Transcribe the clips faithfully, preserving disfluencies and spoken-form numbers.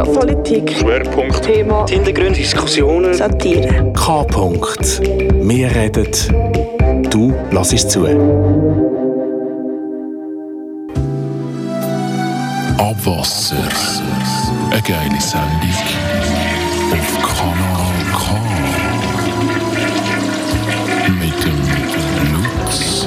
Politik, Schwerpunkt, Thema, Hintergründe, Diskussionen, Satire. K. Wir reden, du hörst zu. Abwasser. Eine geile Sendung auf Kanal K. Mit dem Lutz.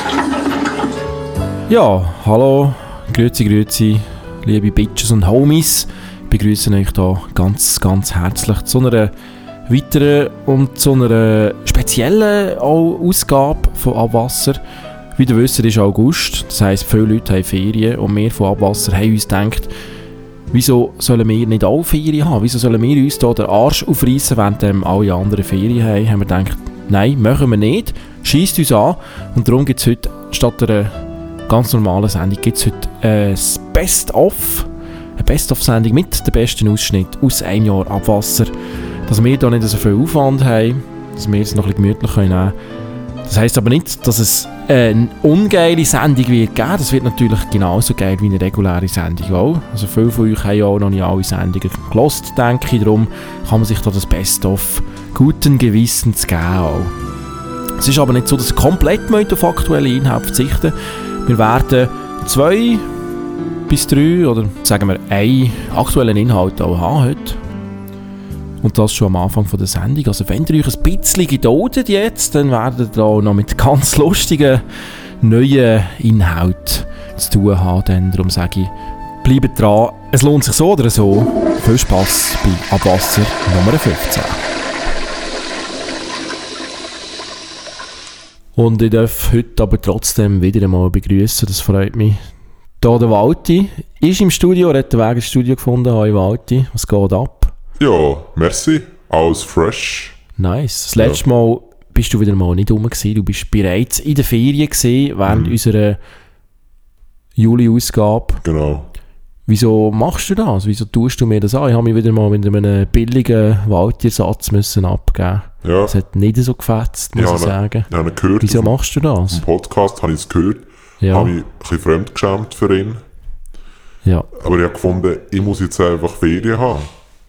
Ja, hallo, grüezi, grüezi, liebe Bitches und Homies. Ich begrüße euch hier ganz, ganz herzlich zu einer weiteren und zu einer speziellen Ausgabe von Abwasser. Wie ihr wisst, ist August, das heisst, viele Leute haben Ferien und wir von Abwasser haben uns gedacht, wieso sollen wir nicht alle Ferien haben? Wieso sollen wir uns hier den Arsch aufreissen, während alle anderen Ferien haben? Haben wir gedacht, nein, machen wir nicht, scheisst uns an. Und darum gibt es heute, statt einer ganz normalen Sendung, gibt es heute ein Best-of, eine Best-of-Sendung mit dem besten Ausschnitt aus einem Jahr Abwasser, dass wir hier nicht so viel Aufwand haben, dass wir es noch ein bisschen gemütlich nehmen können. Das heisst aber nicht, dass es eine ungeile Sendung wird geben. Das wird natürlich genauso geil wie eine reguläre Sendung auch. Also viele von euch haben ja auch noch nicht alle Sendungen gehört, denke ich. Darum kann man sich da das Best-of guten Gewissens geben auch. Es ist aber nicht so, dass ihr komplett auf aktuelle Inhalte verzichten. Wir werden zwei bis drei oder sagen wir einen aktuellen Inhalt auch haben heute. Und das schon am Anfang von der Sendung. Also wenn ihr euch ein bisschen geduldet jetzt, dann werdet ihr auch noch mit ganz lustigen neuen Inhalten zu tun haben. Dann darum sage ich, bleibt dran. Es lohnt sich so oder so. Viel Spass bei Abwasser Nummer fünfzehn. Und ich darf heute aber trotzdem wieder einmal begrüßen. Das freut mich. Hier der Walti ist im Studio, er hat den Weg ins Studio gefunden. Hallo Walti, was geht ab? Ja, merci. Alles fresh. Nice. Das letzte ja. Mal bist du wieder mal nicht rum gewesen. Du bist bereits in der Ferien gewesen, während mhm. unserer Juli-Ausgabe. Genau. Wieso machst du das? Wieso tust du mir das an? Ich habe mich wieder mal mit einem billigen Walti-Ersatz müssen abgeben. Ja. Das hat nicht so gefetzt, muss ja, ich sagen. Ich habe gehört. Wieso machst du das? Im Podcast habe ich es gehört. Ja. Habe mich ein bisschen fremdgeschämt für ihn. Ja. Aber ich habe gefunden, ich muss jetzt einfach Ferien haben.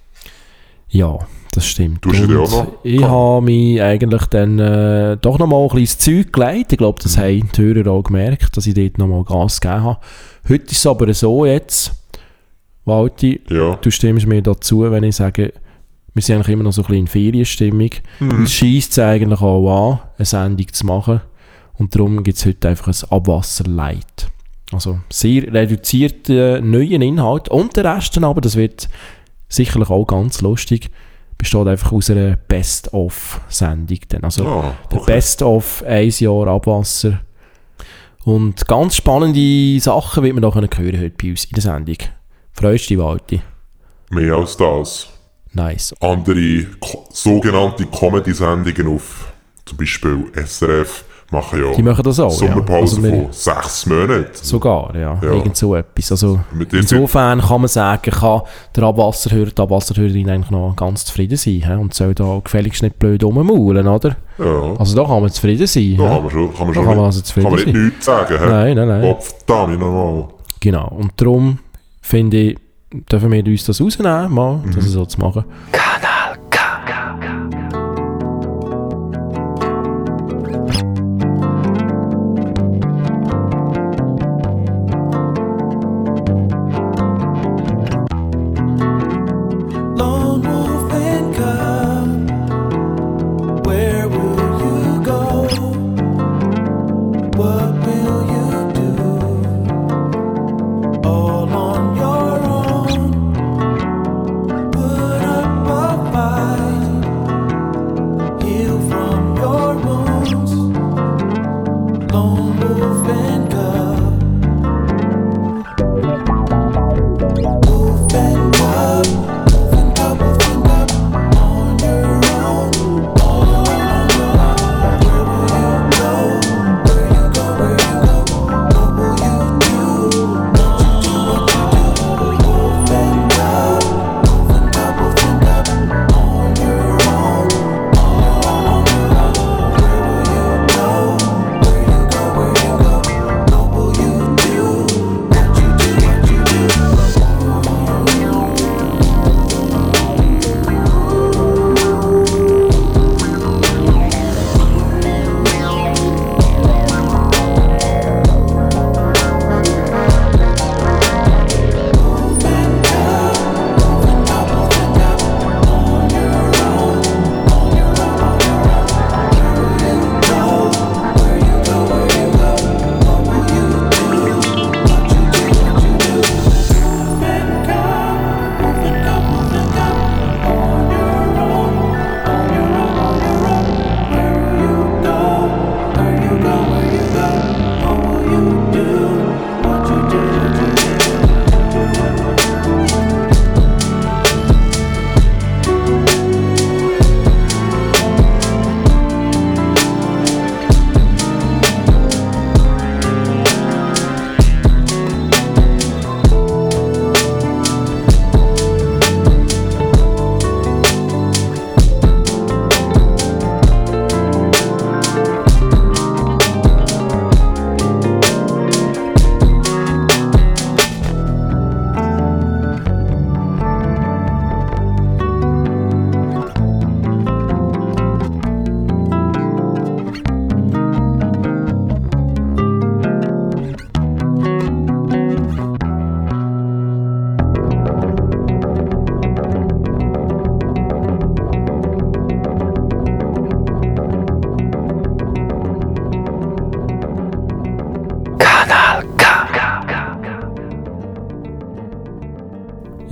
Ja, das stimmt. Du hast ja auch noch ich habe mich eigentlich dann äh, doch noch mal ein bisschen ins Zeug gelegt. Ich glaube, das mhm. haben die Hörer auch gemerkt, dass ich dort noch mal Gas gegeben habe. Heute ist es aber so jetzt, Walti, ja. du stimmst mir dazu, wenn ich sage, wir sind eigentlich immer noch so ein bisschen in Ferienstimmung. Mhm. Uns scheisst es eigentlich auch an, eine Sendung zu machen. Und darum gibt es heute einfach ein Abwasser-Light. Also sehr reduzierte neuen Inhalt. Und der Rest aber, das wird sicherlich auch ganz lustig, besteht einfach aus einer Best-of-Sendung. Also oh, okay. der Best-of ein Jahr Abwasser. Und ganz spannende Sachen wird man noch hören heute bei uns in der Sendung. Freust du dich, Walti? Mehr als das. Nice. Andere ko- sogenannte Comedy-Sendungen auf zum Beispiel S R F machen ja die machen das auch, Sommerpause ja. Also von sechs Monaten. Sogar, ja. ja. Irgend so etwas. Also insofern kann man sagen, kann der Abwasserhörer, die Abwasserhörerin eigentlich noch ganz zufrieden sein. He? Und soll da gefälligst nicht blöd rummaulen, oder? Ja. Also da kann man zufrieden sein. Da he? kann man schon, kann man da schon kann man nicht, also zufrieden kann man nicht sein. nichts sagen. He? Nein, nein, nein. Oh, verdammt, nochmal. Genau. Und darum finde ich, dürfen wir uns das rausnehmen, mal, mhm. das so zu machen. Kanal K. All on your own. Put up a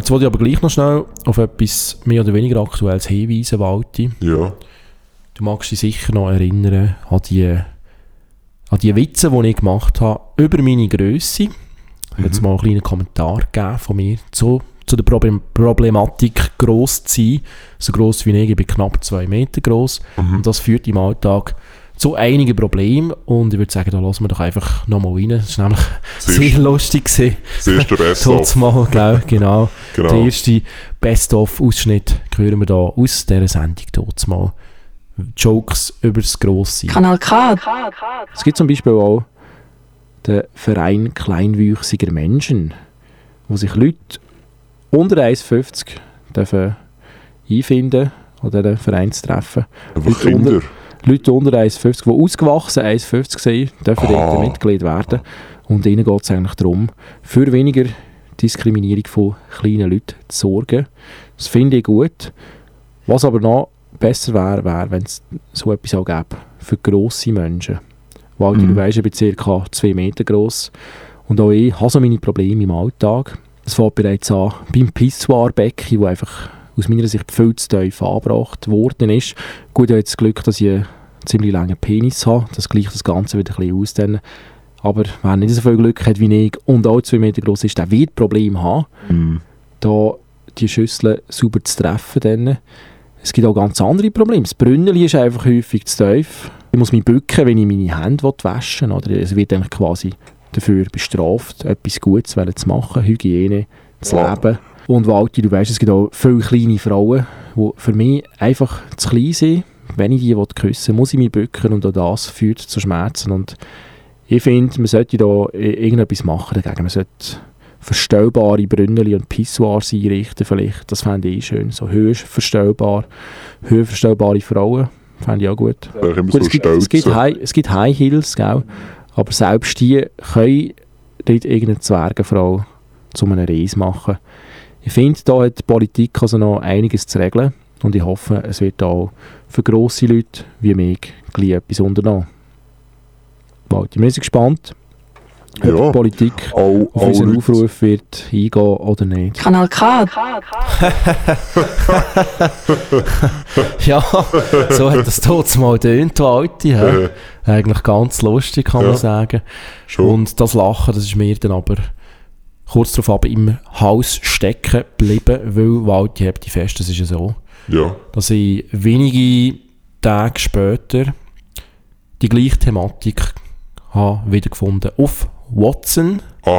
Jetzt wollte ich aber gleich noch schnell auf etwas mehr oder weniger Aktuelles hinweisen, Walti. Ja. Du magst dich sicher noch erinnern an die, an die Witze, die ich gemacht habe über meine Grösse. Ich habe jetzt mal einen kleinen Kommentar gegeben von mir zu, zu der Problem- Problematik, gross zu sein. So gross wie ich, ich bin knapp zwei Meter gross. Mhm. Und das führt im Alltag zu einigen Problemen. Und ich würde sagen, da lassen wir doch einfach nochmal rein. Das war nämlich Siehst- sehr lustig gewesen. Das erste Best-of. Mal, genau, genau. Genau. Der erste Best-of-Ausschnitt hören wir da aus dieser Sendung dort mal. Jokes über das Grosse. Kanal K. Es gibt zum Beispiel auch den Verein kleinwüchsiger Menschen, wo sich Leute unter eins Komma fünfzig dürfen einfinden an diesen Vereinstreffen. Einfach Leute unter, Kinder. Leute unter eins Komma fünfzig, die ausgewachsen eins Komma fünfzig sind, dürfen Ah. dort Mitglied werden. Und ihnen geht es eigentlich darum, für weniger Diskriminierung von kleinen Leuten zu sorgen. Das finde ich gut. Was aber noch besser wäre, wäre, wenn es so etwas auch gäbe für grosse Menschen. Weil Mhm. du weisst, ich bin ca. zwei Meter gross. Und auch ich habe so meine Probleme im Alltag. Es fängt bereits an beim Pissoirbecken, das einfach aus meiner Sicht viel zu tief angebracht worden ist. Gut, ich habe jetzt das Glück, dass ich einen ziemlich langen Penis habe. Das gleicht das Ganze wieder ein bisschen aus. Dann. Aber wer nicht so viel Glück hat wie ich und auch zwei Meter gross ist, der wird Probleme haben, Mhm. da die Schüssel sauber zu treffen. Dann. Es gibt auch ganz andere Probleme. Das Brünneli ist einfach häufig zu tief. Ich muss mich bücken, wenn ich meine Hände waschen will. Oder es wird eigentlich quasi dafür bestraft, etwas Gutes zu machen, Hygiene zu Ja. leben. Und Walti, du weißt, es gibt auch viele kleine Frauen, die für mich einfach zu klein sind. Wenn ich die küssen will, muss ich mich bücken und auch das führt zu Schmerzen. Und ich finde, man sollte da irgendetwas machen dagegen. Man sollte verstellbare Brünneli und Pissoirs einrichten vielleicht. Das fände ich schön. So höchstverstellbar, höchstverstellbare Frauen fände ich auch gut. Da immer Gut, so es, gibt, es, gibt stolz. High, es gibt High Heels, gell? Aber selbst die können nicht irgendeine Zwergenfrau zu einem Reis machen. Ich finde, da hat die Politik also noch einiges zu regeln und ich hoffe, es wird auch für grosse Leute wie mich gleich etwas unternommen. Ich bin gespannt, ob Ja. die Politik Auch, auf auch unseren Leute, Aufruf wird eingehen oder nicht. Kanal K. Ja, so hat das dort mal getönt, Walti. hä? äh, Eigentlich ganz lustig, kann Ja. man sagen. schon. Und das Lachen, das ist mir dann aber kurz darauf aber im Haus stecken geblieben, weil Walti hebt die fest, das ist ja so, Ja. dass ich wenige Tage später die gleiche Thematik habe wiedergefunden auf Watson, Ah,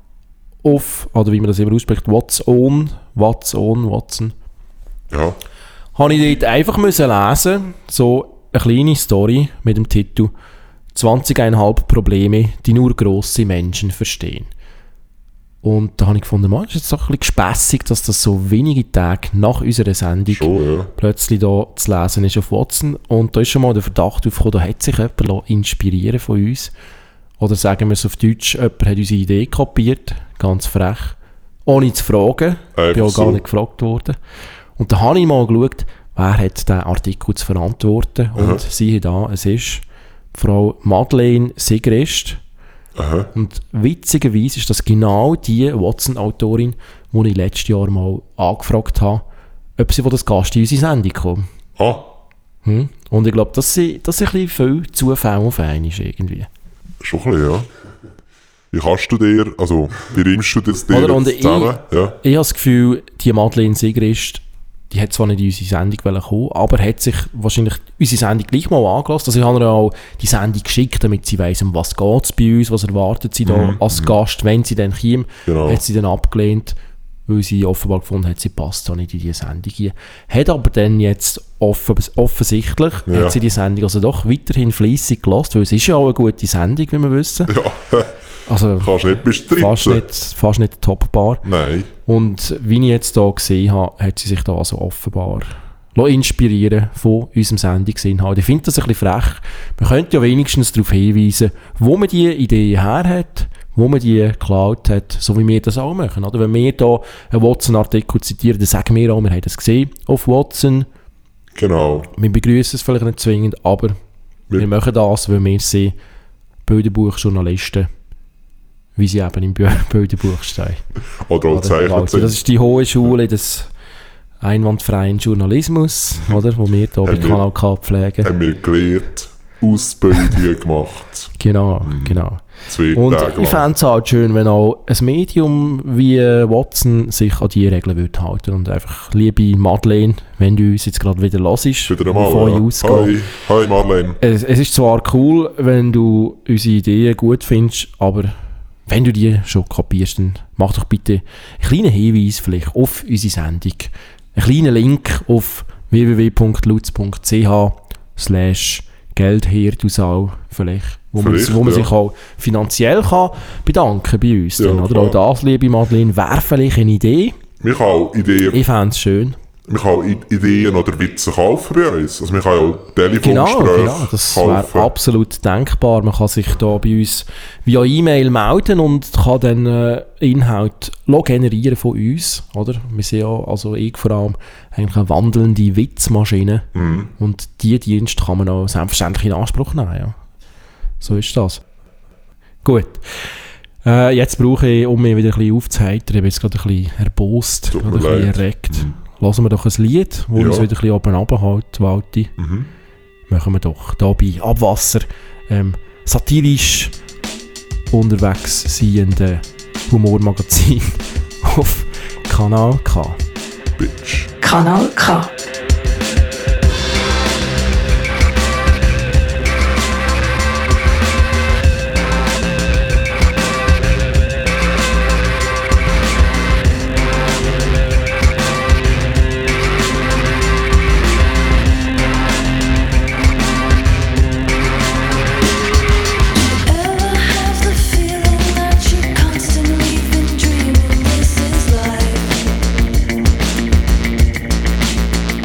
auf, oder wie man das immer ausspricht, Watson, Watson, Watson. ja. Habe ich dort einfach müssen lesen, so eine kleine Story mit dem Titel zwanzig Komma fünf Probleme, die nur grosse Menschen verstehen. Und da habe ich gefunden, man, ist jetzt doch ein bisschen gespässig, dass das so wenige Tage nach unserer Sendung Schon, ja. plötzlich da zu lesen ist auf Watson. Und da ist schon mal der Verdacht aufgekommen, da hat sich jemand inspirieren von uns. Oder sagen wir es auf Deutsch, jemand hat unsere Idee kopiert, ganz frech, ohne zu fragen. Ich bin Einfach auch gar so. nicht gefragt worden. Und da habe ich mal geschaut, wer hat diesen Artikel zu verantworten. Und Aha. siehe da, es ist Frau Madeleine Sigrist. Aha. Und witzigerweise ist das genau die Watson-Autorin, die ich letztes Jahr mal angefragt habe, ob sie von das Gast in unsere Sendung kommt. Ah, Hm? Und ich glaube, das sind, das sind ein bisschen viel Zufälle auf einmal irgendwie. schon ein bisschen, ja. Wie kannst du dir, also, wie rimmst du das dir Oder, und jetzt ich- zusammen? Ja. Ich habe das Gefühl, die Madeleine Sigrist, die hat zwar nicht in unsere Sendung kommen, aber hat sich wahrscheinlich unsere Sendung gleich mal angelassen. Also ich habe ihr auch die Sendung geschickt, damit sie weiss, um was geht es bei uns, was erwartet sie da Mhm, als Gast, wenn sie dann käme. Genau. Hat sie dann abgelehnt, weil sie offenbar gefunden hat, sie passt da nicht in diese Sendung hier. Hat aber dann jetzt offen, offensichtlich, Ja. hat sie die Sendung also doch weiterhin fleissig gelassen, weil es ist ja auch eine gute Sendung, wie wir wissen. Ja, Also kannst du nicht bestreiten. fast nicht, fast nicht toppbar. Nein. Und wie ich jetzt hier gesehen habe, hat sie sich da also offenbar lassen inspirieren von unserem Sendungsinhalt. Ich finde das ein bisschen frech. Man könnte ja wenigstens darauf hinweisen, wo man diese Idee her hat, wo man die geklaut hat, so wie wir das auch machen. Oder wenn wir hier einen Watson-Artikel zitieren, dann sagen wir auch, wir haben das gesehen auf Watson. Genau. Wir begrüßen es vielleicht nicht zwingend, aber Wir- wir machen das, weil wir sind Bilderbuchjournalisten wie sie eben im Bü- Bilderbuch stehen. Oder auch zeichnet Das sind. ist die hohe Schule des einwandfreien Journalismus, oder, wo wir hier bei Haben wir- Kanal K pflegen. Haben wir gelernt, Ausbildungen gemacht. Genau, genau. Zwei Und Tage ich fände es halt schön, wenn auch ein Medium wie äh, Watson sich an die Regeln würde halten und einfach, liebe Madeleine, wenn du uns jetzt gerade wieder hörst, Wieder bevor einmal. ich Ja. ausgehe. Hi, hi Marlene. Es, es ist zwar cool, wenn du unsere Ideen gut findest, aber wenn du die schon kapierst, dann mach doch bitte einen kleinen Hinweis vielleicht auf unsere Sendung. Einen kleinen Link auf w w w punkt lutz punkt c h slash Geldherdusau vielleicht, wo man, Vielleicht, wo man ja. sich auch finanziell kann bedanken bei uns. Ja, dann, oder? klar. Auch das, liebe Madeleine, wäre vielleicht eine Idee. Wir können auch Ideen, Ich fände es schön. wir können auch I- Ideen oder Witze kaufen bei uns. Also wir können auch Genau, Telefongespräche genau, das wäre kaufen. absolut denkbar. Man kann sich da bei uns via E-Mail melden und kann dann äh, Inhalt generieren von uns, oder? Wir sind ja, also ich vor allem, eigentlich eine wandelnde Witzmaschine Mhm. und die Dienste kann man auch selbstverständlich in Anspruch nehmen, ja. So ist das. Gut. Äh, jetzt brauche ich, um mich wieder ein bisschen aufzuheitern, ich bin jetzt gerade ein bisschen erbost, Tut gerade mir ein bisschen leid. erregt. Lassen wir doch ein Lied, das Ja. uns wieder ein bisschen oben runterhält, Walti. Mhm. Machen wir doch hier bei Abwasser ähm, satirisch unterwegs seiende Humormagazin auf Kanal K. Bitch. Kanal K. Ever have the feeling that you constantly been dreaming this is life?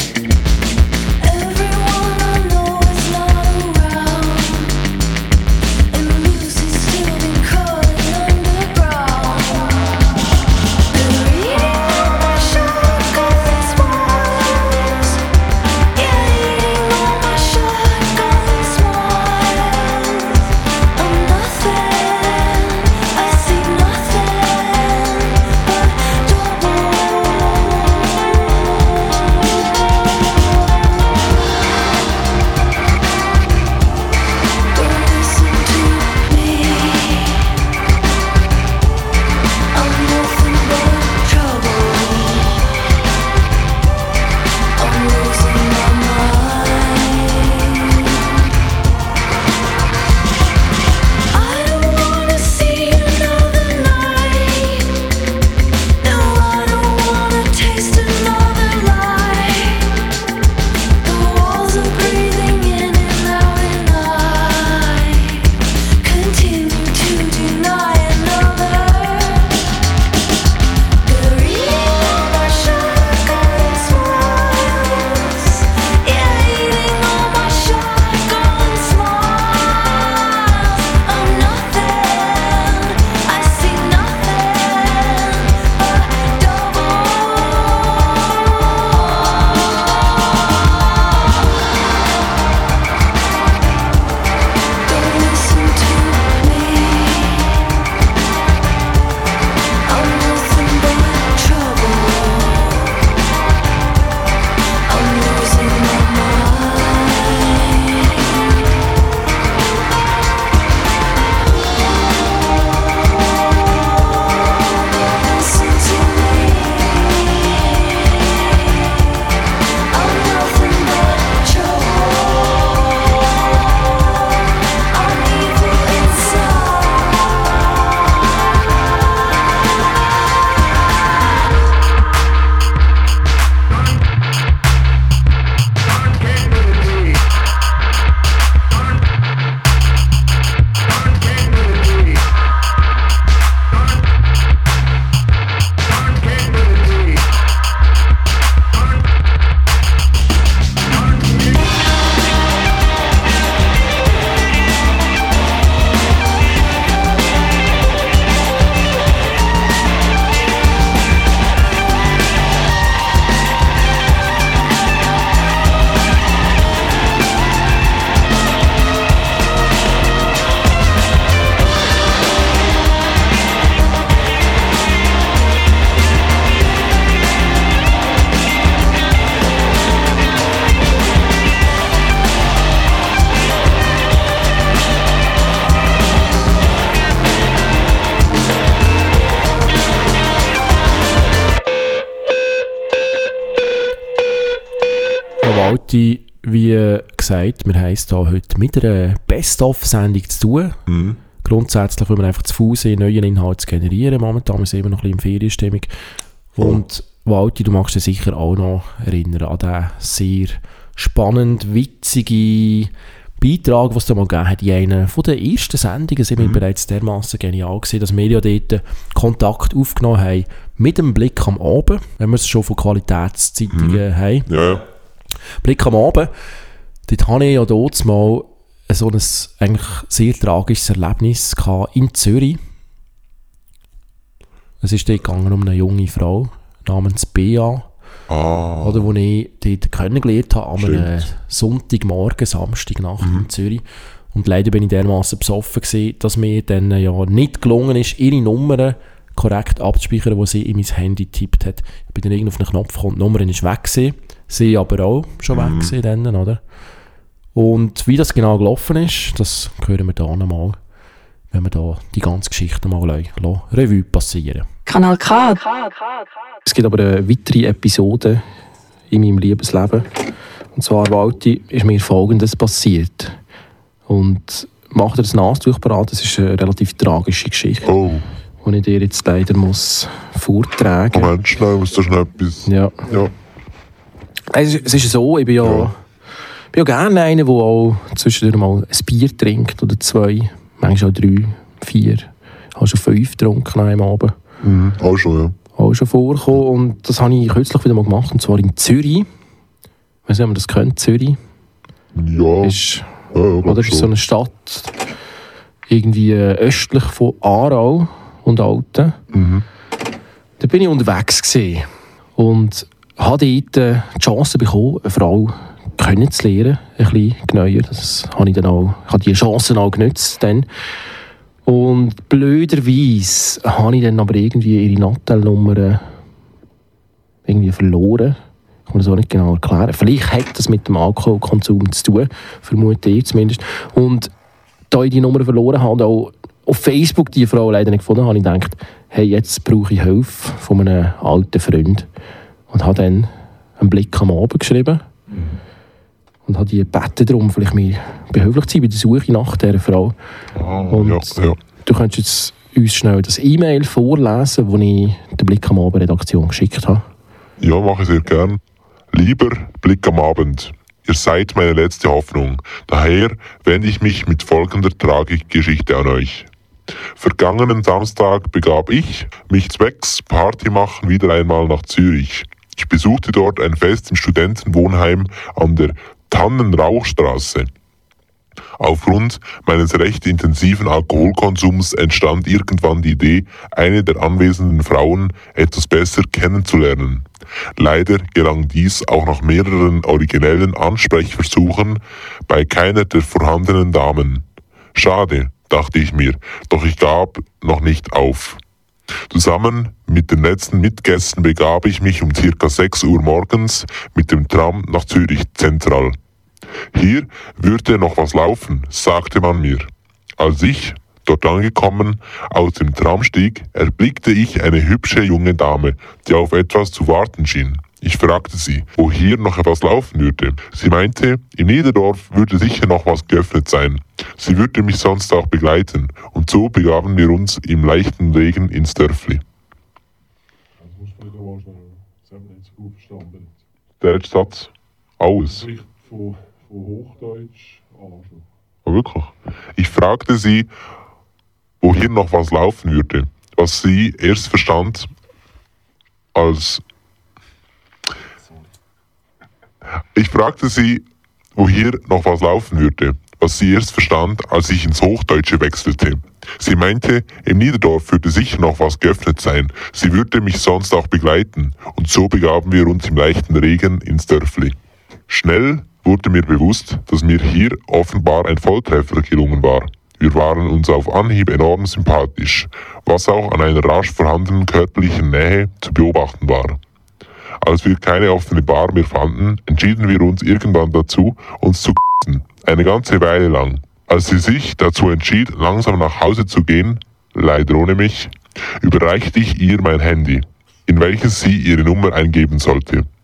Walti, wie gesagt, wir haben es hier heute mit einer Best-of-Sendung zu tun. Mhm. Grundsätzlich, weil wir einfach zu faul sind, neue Inhalte zu generieren. Momentan sind wir immer noch ein bisschen in Ferienstimmung. Und Walti, du magst dich sicher auch noch erinnern an den sehr spannend, witzige Beitrag, den es da mal gegeben hat in einer von den ersten Sendungen. Sind wir mhm. bereits dermassen genial gewesen, dass wir ja dort Kontakt aufgenommen haben mit dem Blick am Abend, wenn wir es schon von Qualitätszeitungen mhm. haben. Ja, ja. Blick am Abend, dort hatte ich ja dort mal so ein eigentlich sehr tragisches Erlebnis in Zürich. Es ist dort gegangen um eine junge Frau namens Bea, ah. oder, wo ich dort kennengelernt habe an einem Sonntagmorgen, Samstagnacht mhm. in Zürich. Und leider bin ich dermassen besoffen gewesen, dass mir dann ja nicht gelungen ist, ihre Nummern korrekt abzuspeichern, die sie in mein Handy getippt hat. Ich bin dann irgendwo auf einen Knopf gekommen, die Nummer ist weg gewesen. Sie aber auch schon weg gewesen dann, oder? Und wie das genau gelaufen ist, das hören wir da nochmal, wenn wir da die ganze Geschichte mal lassen, Revue passieren. Kanal K. Es gibt aber eine weitere Episode in meinem Liebesleben. Und zwar, Walti, ist mir Folgendes passiert. Und macht dir das Nasentuch parat, das ist eine relativ tragische Geschichte. Oh. Die ich dir jetzt leider muss vortragen muss. Moment, schnell, muss da schnell etwas... Ja. ja. Es ist, es ist so, ich bin ja, ja. bin ja gerne einer, der auch zwischendurch mal ein Bier trinkt oder zwei, manchmal auch drei, vier. Ich habe schon fünf getrunken an einem Abend. Mhm. Auch schon, ja. Auch schon vorgekommen und das habe ich kürzlich wieder mal gemacht, und zwar in Zürich. Ich weiß nicht, ob man das kennt, Zürich. Ja. Ist, ja, ja oder ist so eine Stadt irgendwie östlich von Aarau und Alten. Mhm. Da bin ich unterwegs gewesen und habe dort die Chance bekommen, eine Frau kennenzulernen, ein bisschen genauer. Das habe ich dann auch, ich habe diese Chancen auch genutzt dann. Und blöderweise habe ich dann aber irgendwie ihre Nattelnummer irgendwie verloren. Ich kann das auch nicht genau erklären. Vielleicht hat das mit dem Alkoholkonsum zu tun, vermute ich zumindest. Und da ich die Nummer verloren habe und auch auf Facebook die Frau leider nicht gefunden habe, habe ich gedacht, hey, jetzt brauche ich Hilfe von einem alten Freund. Und habe dann einen Blick am Abend geschrieben. Mhm. Und habe die gebeten darum, vielleicht mir behilflich zu sein bei der Suche nach dieser Frau. Ah, und ja, ja. du könntest jetzt uns schnell das E-Mail vorlesen, das ich der Blick am Abend Redaktion geschickt habe. Ja, mache ich sehr gern. Lieber Blick am Abend, ihr seid meine letzte Hoffnung. Daher wende ich mich mit folgender Tragikgeschichte an euch. Vergangenen Samstag begab ich mich zwecks Party machen wieder einmal nach Zürich. Ich besuchte dort ein Fest im Studentenwohnheim an der Tannenrauchstraße. Aufgrund meines recht intensiven Alkoholkonsums entstand irgendwann die Idee, eine der anwesenden Frauen etwas besser kennenzulernen. Leider gelang dies auch nach mehreren originellen Ansprechversuchen bei keiner der vorhandenen Damen. Schade, dachte ich mir, doch ich gab noch nicht auf. Zusammen mit den letzten Mitgästen begab ich mich um ca. sechs Uhr morgens mit dem Tram nach Zürich Zentral. Hier würde noch was laufen, sagte man mir. Als ich, dort angekommen, aus dem Tram stieg, erblickte ich eine hübsche junge Dame, die auf etwas zu warten schien. Ich fragte sie, wo hier noch etwas laufen würde. Sie meinte, im Niederdorf würde sicher noch was geöffnet sein. Sie würde mich sonst auch begleiten. Und so begaben wir uns im leichten Regen ins Dörfli. Das muss man wieder mal schnell. Das haben wir nicht so gut verstanden. Der letzte Satz. Alles. Spricht von, von Hochdeutsch an. Oh, wirklich? Ich fragte sie, wo hier noch was laufen würde. Was sie erst verstand als... Ich fragte sie, wo hier noch was laufen würde, was sie erst verstand, als ich ins Hochdeutsche wechselte. Sie meinte, im Niederdorf würde sicher noch was geöffnet sein, sie würde mich sonst auch begleiten, und so begaben wir uns im leichten Regen ins Dörfli. Schnell wurde mir bewusst, dass mir hier offenbar ein Volltreffer gelungen war. Wir waren uns auf Anhieb enorm sympathisch, was auch an einer rasch vorhandenen körperlichen Nähe zu beobachten war. Als wir keine offene Bar mehr fanden, entschieden wir uns irgendwann dazu, uns zu k***en, eine ganze Weile lang. Als sie sich dazu entschied, langsam nach Hause zu gehen, leider ohne mich, überreichte ich ihr mein Handy, in welches sie ihre Nummer eingeben sollte.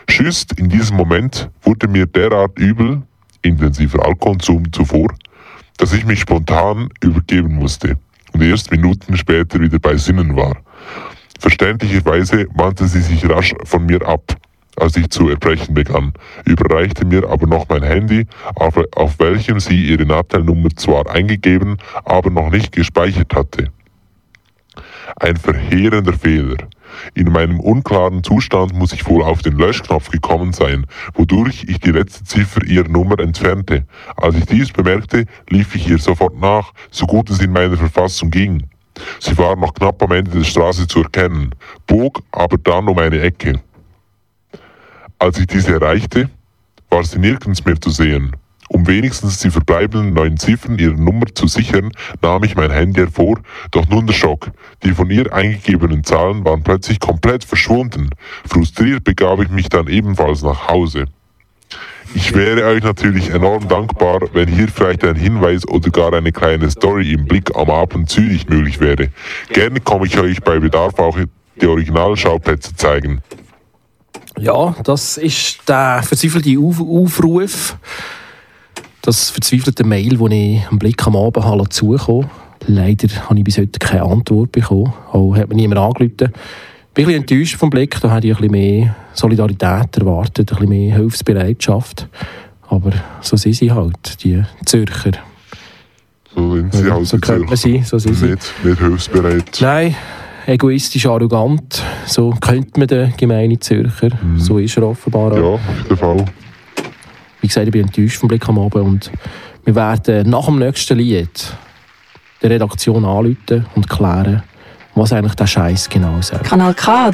Schüsst in diesem Moment wurde mir derart übel, intensiver Alkoholkonsum zuvor, dass ich mich spontan übergeben musste und erst Minuten später wieder bei Sinnen war. Verständlicherweise wandte sie sich rasch von mir ab, als ich zu erbrechen begann, überreichte mir aber noch mein Handy, auf, auf welchem sie ihre Nahteinnummer zwar eingegeben, aber noch nicht gespeichert hatte. Ein verheerender Fehler. In meinem unklaren Zustand muss ich wohl auf den Löschknopf gekommen sein, wodurch ich die letzte Ziffer ihrer Nummer entfernte. Als ich dies bemerkte, lief ich ihr sofort nach, so gut es in meiner Verfassung ging. Sie war noch knapp am Ende der Straße zu erkennen, bog aber dann um eine Ecke. Als ich diese erreichte, war sie nirgends mehr zu sehen. Um wenigstens die verbleibenden neun Ziffern ihrer Nummer zu sichern, nahm ich mein Handy hervor, doch nun der Schock. Die von ihr eingegebenen Zahlen waren plötzlich komplett verschwunden. Frustriert begab ich mich dann ebenfalls nach Hause. Ich wäre euch natürlich enorm dankbar, wenn hier vielleicht ein Hinweis oder gar eine kleine Story im Blick am Abend Zürich möglich wäre. Gerne komme ich euch bei Bedarf auch die Originalschauplätze zeigen. Ja, das ist der verzweifelte Auf- Aufruf. Das verzweifelte Mail, das ich am Blick am Abend habe zugekommen. Leider habe ich bis heute keine Antwort bekommen. Auch hat mir niemand angerufen. Ich bin ein bisschen enttäuscht vom Blick. Da hätte ich ein bisschen mehr Solidarität erwartet, ein bisschen mehr Hilfsbereitschaft. Aber so sind sie halt, die Zürcher. So sind sie Ja, halt so die könnte man Zürcher. sein, so sind sie. Nicht, nicht hilfsbereit. Nein, egoistisch, arrogant. So könnte man den gemeinen Zürcher. Mhm. So ist er offenbar auch. Ja, auf jeden Fall. Wie gesagt, ich bin enttäuscht vom Blick am Abend und wir werden nach dem nächsten Lied der Redaktion anrufen und klären, was eigentlich der Scheiß genau sagt. Kanal K.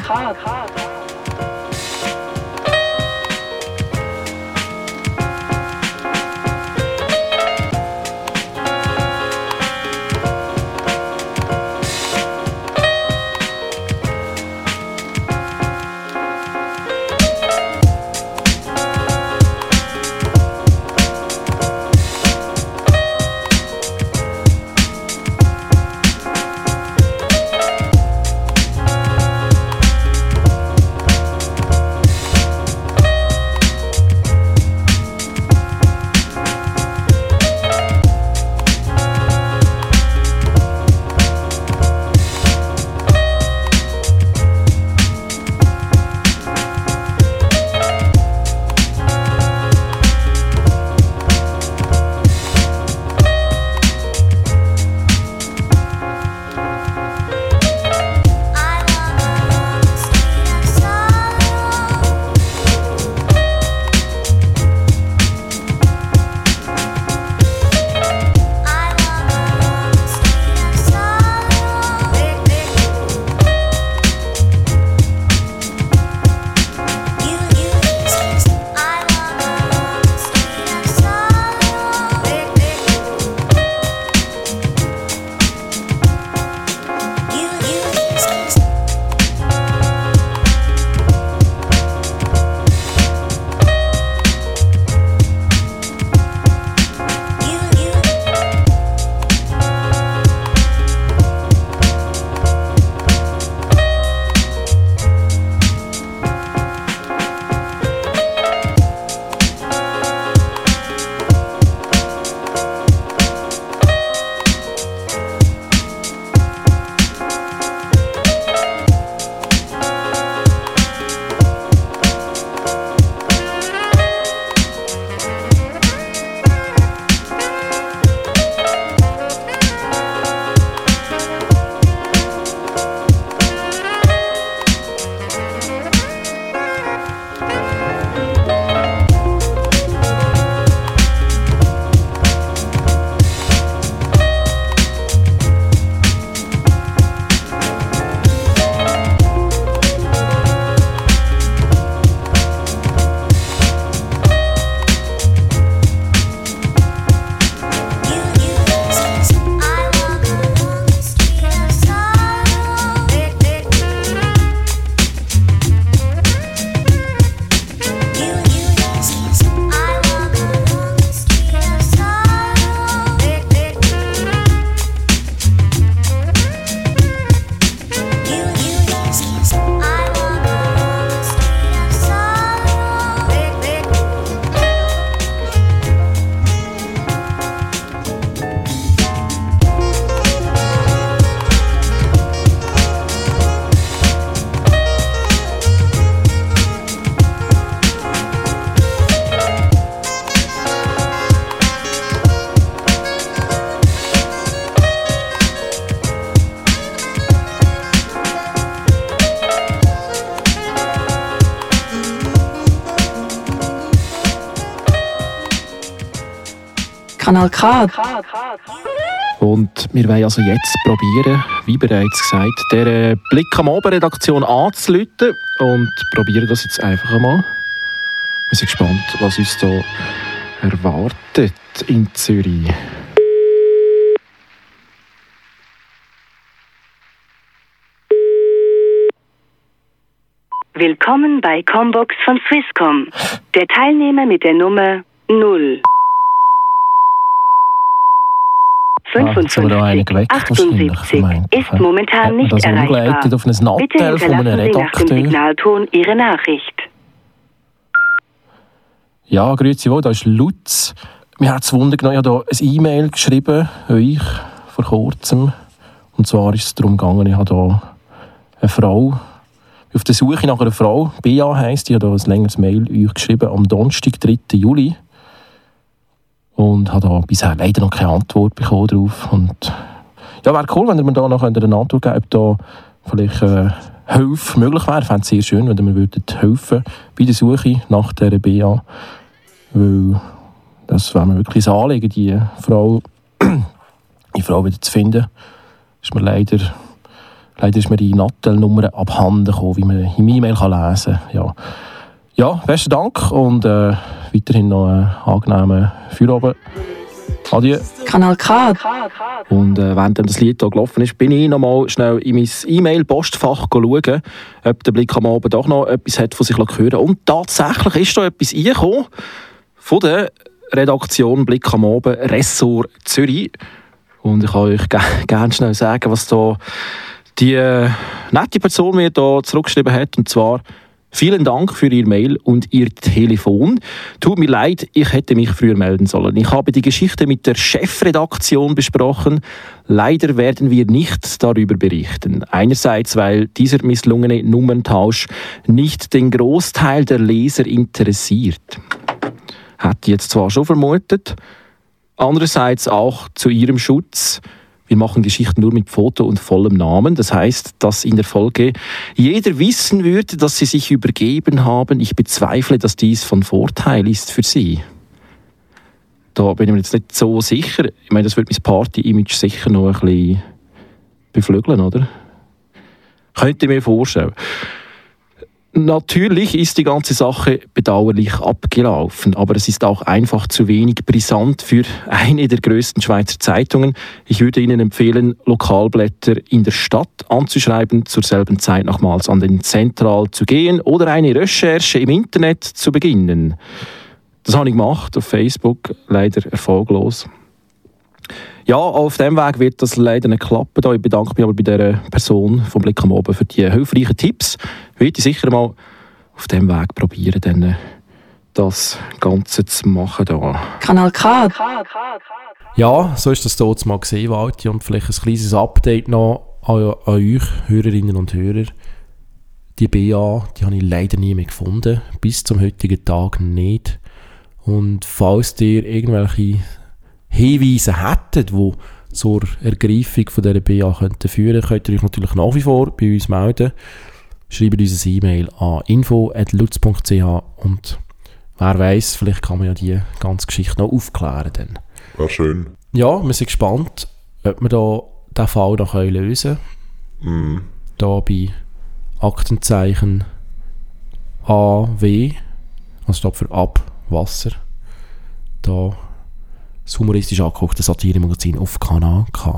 Kanal K. Und wir wollen also jetzt probieren, wie bereits gesagt, der Blick am Oben-Redaktion anzurufen und probieren das jetzt einfach einmal. Wir sind gespannt, was uns da erwartet in Zürich. Willkommen bei Combox von Swisscom. Der Teilnehmer mit der Nummer null fünfundfünfzig achtundsiebzig ist momentan nicht erreichbar. Auf ein Bitte Nattel von einem hinterlassen Sie nach dem Redakteur. Signalton Ihre Nachricht. Ja, grüezi wohl, da ist Lutz. Mir hat es Wunder genommen, ich habe hier eine E-Mail geschrieben, euch, vor kurzem. Und zwar ist es darum gegangen, ich habe hier eine Frau, auf der Suche nach einer Frau, Bea heisst, ich habe hier ein längeres Mail euch geschrieben, am Donnerstag, dritten Juli. Und habe da bisher leider noch keine Antwort bekommen drauf. Und ja, wäre cool, wenn ihr mir da noch eine Antwort geben könnt, ob da vielleicht äh, Hilfe möglich wäre. Ich fände es sehr schön, wenn ihr mir würdet helfen bei der Suche nach dieser Bea. Weil das wäre mir wirklich ein Anliegen, die Frau, die Frau wieder zu finden. Ist mir leider, leider ist mir die Nattel-Nummer abhanden gekommen, wie man im E-Mail lesen kann. Ja. Ja, besten Dank und äh, weiterhin noch einen angenehmen Feierabend. Adieu. Kanal K. Und äh, während das Lied hier gelaufen ist, bin ich noch mal schnell in mein E-Mail-Postfach schauen, ob der Blick am Abend doch noch etwas hat von sich hören. Und tatsächlich ist da etwas reingekommen von der Redaktion Blick am Abend, Ressort Zürich. Und ich kann euch ge- gerne schnell sagen, was da die äh, nette Person mir da zurückgeschrieben hat. Und zwar: Vielen Dank für Ihr Mail und Ihr Telefon. Tut mir leid, ich hätte mich früher melden sollen. Ich habe die Geschichte mit der Chefredaktion besprochen. Leider werden wir nicht darüber berichten. Einerseits, weil dieser misslungene Nummerntausch nicht den Großteil der Leser interessiert. Hätte jetzt zwar schon vermutet. Andererseits auch zu Ihrem Schutz. Wir machen Geschichten nur mit Foto und vollem Namen. Das heißt, dass in der Folge jeder wissen würde, dass Sie sich übergeben haben. Ich bezweifle, dass dies von Vorteil ist für Sie. Da bin ich mir jetzt nicht so sicher. Ich meine, das wird mein Party-Image sicher noch ein bisschen beflügeln, oder? Könnte ich mir vorstellen. Natürlich ist die ganze Sache bedauerlich abgelaufen, aber es ist auch einfach zu wenig brisant für eine der grössten Schweizer Zeitungen. Ich würde Ihnen empfehlen, Lokalblätter in der Stadt anzuschreiben, zur selben Zeit nochmals an den Zentral zu gehen oder eine Recherche im Internet zu beginnen. Das habe ich gemacht auf Facebook, leider erfolglos. Ja, auf diesem Weg wird das leider nicht klappen. Ich bedanke mich aber bei dieser Person vom Blick am Abend für die hilfreichen Tipps. Ich werde sicher mal auf diesem Weg probieren, dann das Ganze zu machen. Da. Kanal K. Ja, so ist das dort mal gesehen, Walti. Und vielleicht ein kleines Update noch an, an euch, Hörerinnen und Hörer. Die Bea, die habe ich leider nie mehr gefunden. Bis zum heutigen Tag nicht. Und falls ihr irgendwelche Hinweise hättet, die zur Ergreifung von dieser Bea könnten führen, könnt ihr euch natürlich nach wie vor bei uns melden. Schreibt uns eine E-Mail an info at lutz punkt c h und wer weiss, vielleicht kann man ja die ganze Geschichte noch aufklären. Dann. War schön. Ja, wir sind gespannt, ob wir da diesen Fall noch lösen können. Mm. Da bei Aktenzeichen A W, also steht für Abwasser, da das humoristisch angeguckte Satire-Magazin auf Kanal K.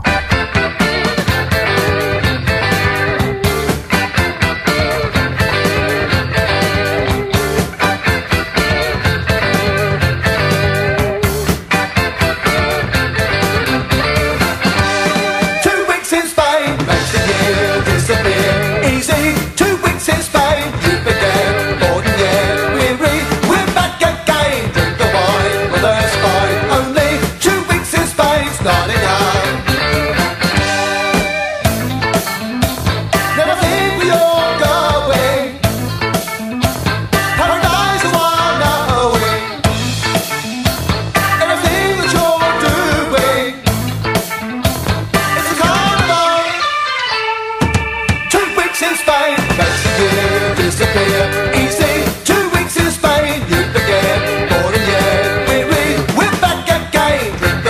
Drink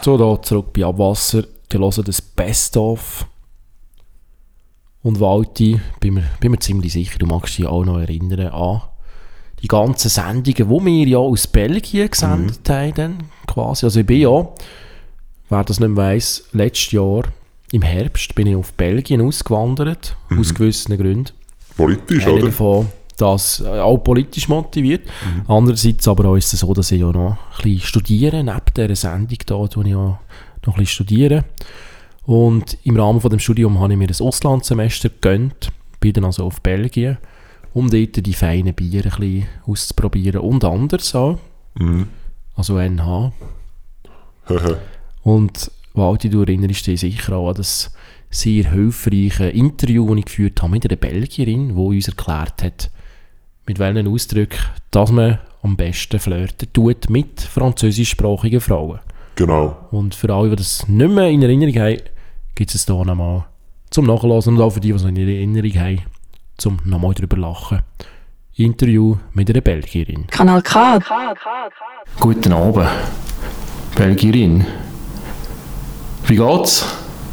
So, da zurück bei Abwasser. Die hören das Best-of. Und Walti, bin mir, bin mir ziemlich sicher, du magst dich auch noch erinnern an die ganzen Sendungen, die wir ja aus Belgien gesendet mhm. haben. Dann quasi. Also ich bin ja, wer das nicht weiss, letztes Jahr im Herbst bin ich auf Belgien ausgewandert, mhm. aus gewissen Gründen. Politisch, Einer oder? davon, das äh, auch politisch motiviert. Mhm. Andererseits aber auch ist es so, dass ich ja noch ein bisschen studiere, neben dieser Sendung da, wo ich ja noch ein bisschen studiere. Und im Rahmen von dem Studium habe ich mir ein Auslandssemester gegönnt, bin dann also auf Belgien, um dort die feinen Biere ein bisschen auszuprobieren und anders auch. Mhm. Also N H. Und Walti, du erinnerst dich sicher auch an das sehr hilfreiche Interview, das ich geführt habe mit einer Belgierin, die uns erklärt hat, mit welchen Ausdrücken, dass man am besten flirten tut mit französischsprachigen Frauen. Genau. Und für alle, die das nicht mehr in Erinnerung haben, gibt es hier nochmal zum Nachlesen und auch für die, die es noch in Erinnerung haben, zum nochmal drüber lachen. Interview mit einer Belgierin. Kanal K. Guten Abend, Belgierin. Wie geht's?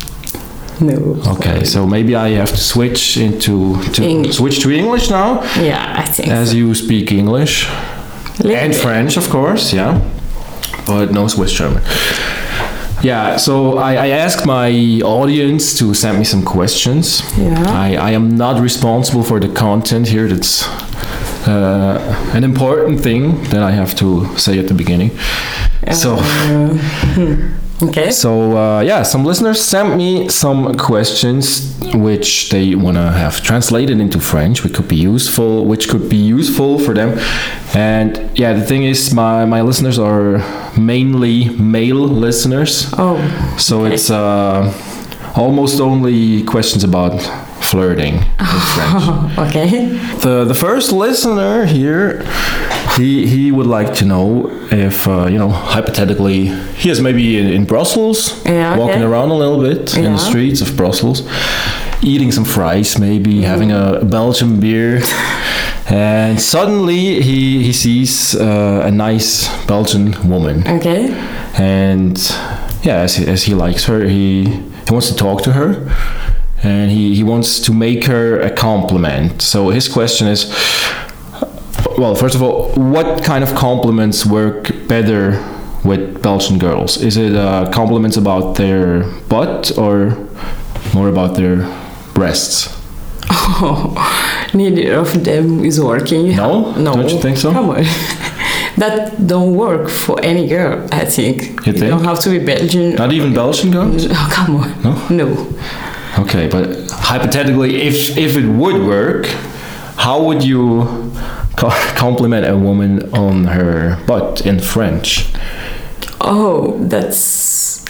No. Okay, so maybe I have to switch into to English. switch to English now, Yeah, I think as so. you speak English Little and bit. French, of course, yeah, but no Swiss German. Yeah, so I, I asked my audience to send me some questions. Yeah. I, I am not responsible for the content here. That's uh, an important thing that I have to say at the beginning. So. Uh, hmm. Okay. So uh, yeah, some listeners sent me some questions which they want to have translated into French, which could be useful, which could be useful for them. And yeah, the thing is, my my listeners are mainly male listeners. Oh. So okay. it's uh, almost only questions about flirting in French. Okay. The the first listener here, he he would like to know if uh, you know, hypothetically, he is maybe in, in Brussels, Yeah, okay. walking around a little bit in Yeah. the streets of Brussels, eating some fries, maybe having a Belgian beer, and suddenly he he sees uh, a nice Belgian woman, Okay. and yeah, as he, as he likes her, he he wants to talk to her. And he, he wants to make her a compliment. So his question is, well, first of all, what kind of compliments work better with Belgian girls? Is it uh, compliments about their butt or more about their breasts? Oh, neither of them is working. No? No. Don't you think so? Come on. That don't work for any girl, I think. You think? don't have to be Belgian. Not even Belgian girls? Oh, come on. No? No. Okay, but hypothetically, if if it would work, how would you co- compliment a woman on her butt in French? Oh, that's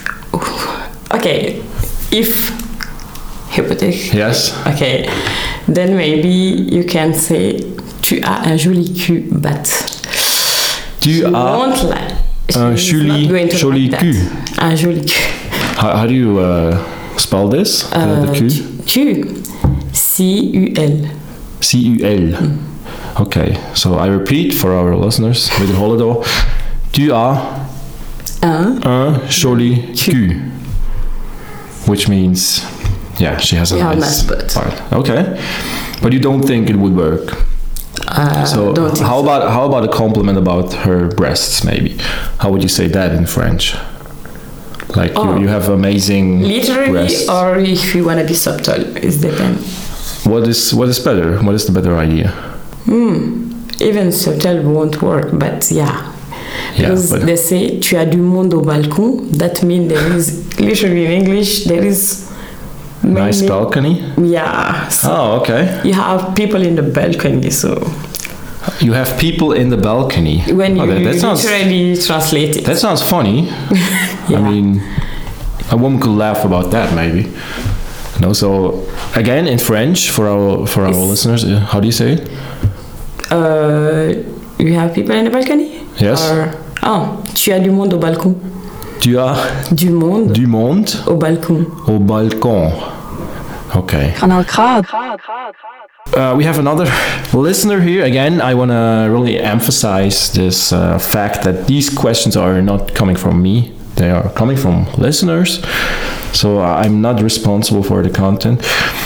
okay. If hypothetical. Yes. Okay, then maybe you can say tu as un joli cul, but Tu she as won't like. un she's joli- not going to joli like cul. that. Un joli cul. How, how do you uh, spell this? Uh, Uh, the Q? tu. C U L. C U L. Okay, so I repeat for our listeners with the holiday. Tu as Un. un joli cul. Which means, yeah, she has a Yeah, nice nice butt. part. Okay, but you don't think it would work. Uh, So don't think how so. about how about a compliment about her breasts? Maybe how would you say that in French? Like Oh. you, you have amazing Literally, breasts. or if you want to be subtle, it depends. What is what is better? What is the better idea? Hmm. Even subtle won't work, but yeah. Yeah, Because but- they say tu as du monde au balcon. That means there is literally in English there is Nice many- balcony. Yeah. So Oh, okay. you have people in the balcony. So You have people in the balcony. when you Oh, that, that sounds literally translate it, that sounds funny. I Yeah. mean, a woman could laugh about that maybe. No, so again in French for our for our It's- listeners, uh, how do you say it? uh, you have people in the balcony. Yes. Or, oh, tu as du monde au balcon. Tu as Du monde du monde au balcon. au balcon. Okay. Kanal K. Uh, we have another listener here. Again, I want to really emphasize this uh, fact that these questions are not coming from me. they are coming from listeners, so I'm not responsible for the content.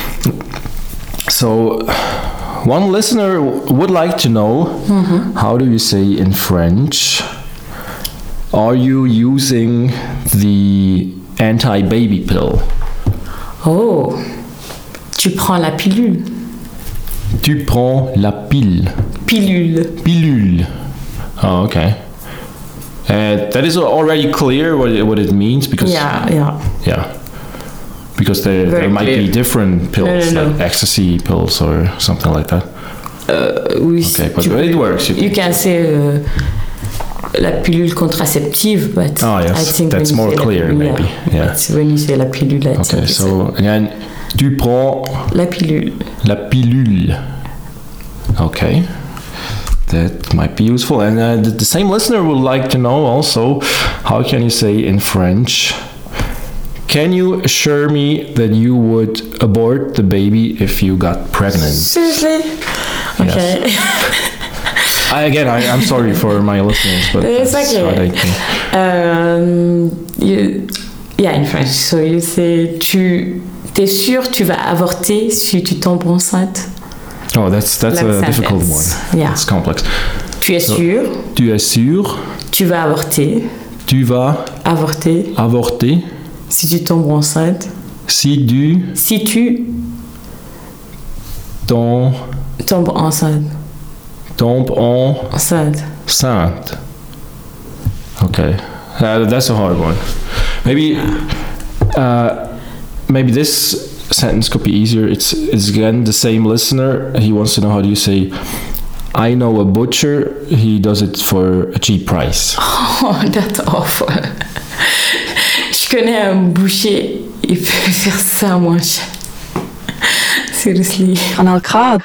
So one listener would like to know, mm-hmm. how do you say in French, are you using the anti-baby pill? Oh, tu prends la pilule. Tu prends la pile. Pilule. Pilule. Oh, okay. Uh, that is already clear what it, what it means, because yeah, yeah, yeah, because there, there might clear. be different pills, no, no, like no. ecstasy pills or something like that. Uh, oui, okay, but tu, it works. You can say uh, la pilule contraceptive, but oh, yes, I think that's more clear, pilule, maybe. Yeah, yeah. It's when you say la pilule. I Okay, so again, tu prends la pilule. La pilule. Okay. That might be useful. And uh, the, the same listener would like to know also, how can you say in French, can you assure me that you would abort the baby if you got pregnant? Seriously? Okay. Yes. I, again, I, I'm sorry for my listeners, but it's that's okay. what I think. Um, you, yeah, in French. So you say, tu t'es sûr tu vas avorter si tu tombes enceinte? Oh, that's that's like a sentence. Difficult one. Yeah. It's complex. Tu es sûr? Tu es sûr? Tu vas avorter. Tu vas avorter. Avorter. Si tu tombes enceinte. Si tu. Si tu. Tom, tombes enceinte. Tombe en. Enceinte. Sainte. Okay, uh, that's a hard one. Maybe. Uh, maybe this sentence could be easier. It's, it's again the same listener. He wants to know, how do you say, I know a butcher, he does it for a cheap price. Oh, that's awful. Je connais un boucher, il peut faire ça moins cher. Seriously. Kanal K.